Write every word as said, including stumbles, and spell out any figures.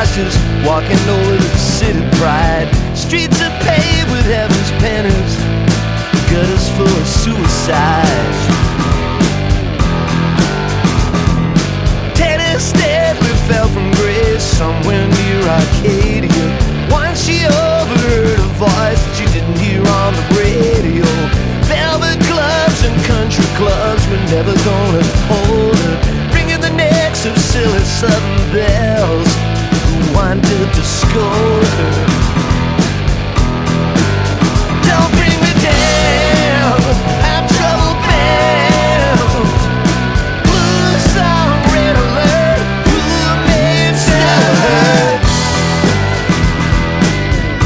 just walking over the city pride. Streets are paved with heaven's pennies, gutters full of suicides. Tennis steadily fell from grace somewhere near Arcadia. Once she overheard a voice that she didn't hear on the radio. Velvet gloves and country clubs were never gonna hold her, ringing the necks of silly southern bells who wanted to scold her.